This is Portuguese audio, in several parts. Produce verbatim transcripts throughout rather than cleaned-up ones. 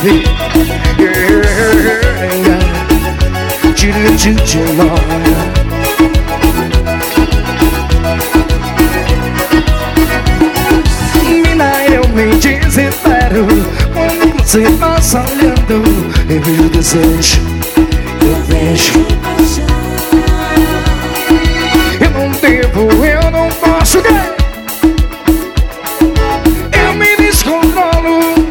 love. Mina, eu me desespero quando você passa olhando. Eu vejo desejo, eu vejo. Eu não devo, eu não posso. Eu me descontrolo.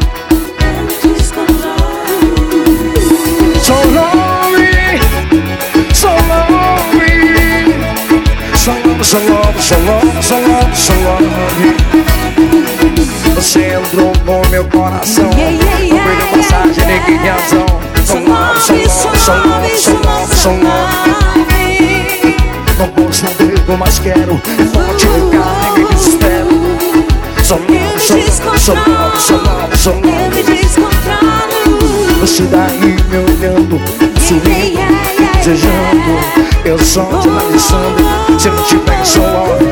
So lonely, so lonely. So lonely, so lonely, so lonely, so lonely, so lonely. Você entrou no meu coração. Não perdeu passagem, nem razão. So lonely, so lonely, so lonely, so lonely, so lonely. Não posso, não devo, mas quero. Vou te ligar, nem me desespero. So lonely, so lonely, so lonely, so lonely, so lonely. Você daí me olhando, sorrindo, desejando. Eu só te analisando, se eu te pego so lonely.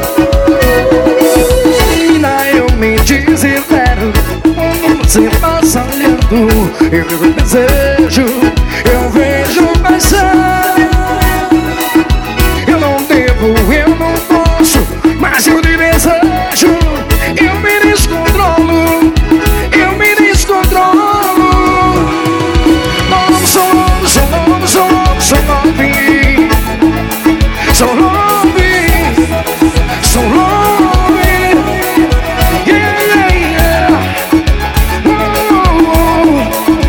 Menina, eu me desespero quando você passa olhando. Eu vejo desejo, eu vejo paixão. Eu não devo, eu não posso, mas eu te desejo. Eu me descontrolo, eu me descontrolo. Não, so lonely, so lonely, so lonely, so lonely. So lonely, so lonely. Yeah, yeah, yeah. Whoa.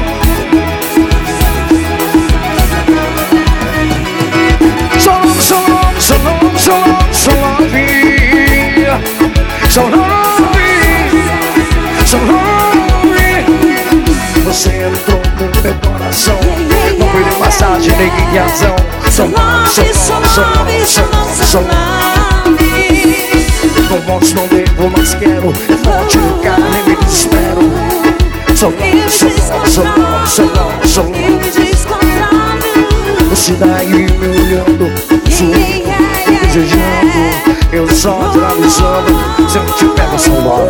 So lonely, so lonely, so lonely, so lonely, so lonely. So lonely, so lonely. Você entrou no meu coração. Não perdeu passagem, nem razão. So lonely, so lonely, so lonely, so lonely, so lonely. Não posso, não devo, mas quero. Vou te ligar, nem me desespero. So lonely, so lonely, so lonely, so lonely, so lonely. Você daí me olhando, sorrindo, desejando. Eu só te analisando, se eu te pego so lonely.